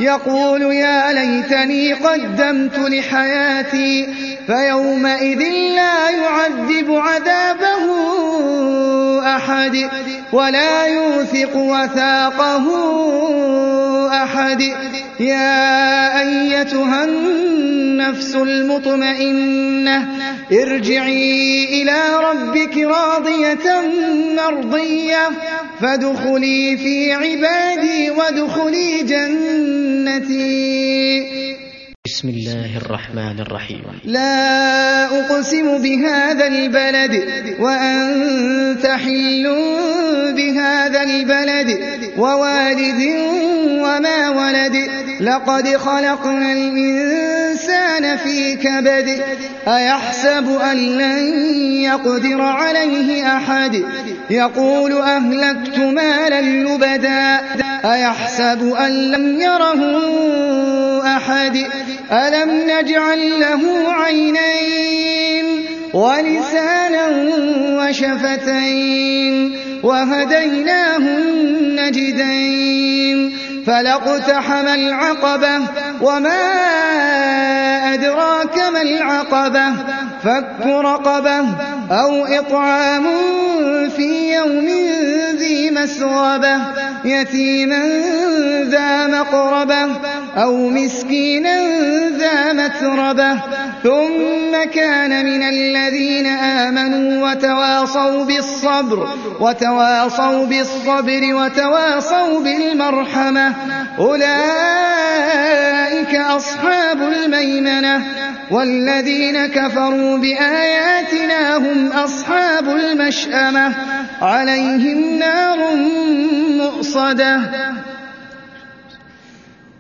يقول يا ليتني قدمت لحياتي فيومئذ لا يعذب عذابه أحد ولا يوثق وثاقه أحد. يا أيتها النفس المطمئنة ارجعي إلى ربك راضية مرضية فادخلي في عبادي وادخلي جنتي. بسم الله الرحمن الرحيم. لا أقسم بهذا البلد وأنت حل بهذا البلد ووالد وما ولد لقد خلقنا الإنسان في كبد أيحسب أن لن يقدر عليه أحد يقول أهلكت مالا لبدا أيحسب أن لم يره أحد ألم نجعل له عينين ولسانا وشفتين وهديناه النجدين فلاقتحم العقبة وما أدراك ما العقبة فك رقبة أو إطعام في يوم ذي مسغبة يتيما ذا مقربة أو مسكينا ذا متربة ثم كان من الذين آمنوا وتواصوا بالصبر وتواصوا بالمرحمة أولئك أصحاب الميمنة والذين كفروا بآياتنا هم أصحاب المشأمة عليهم نار مؤصدة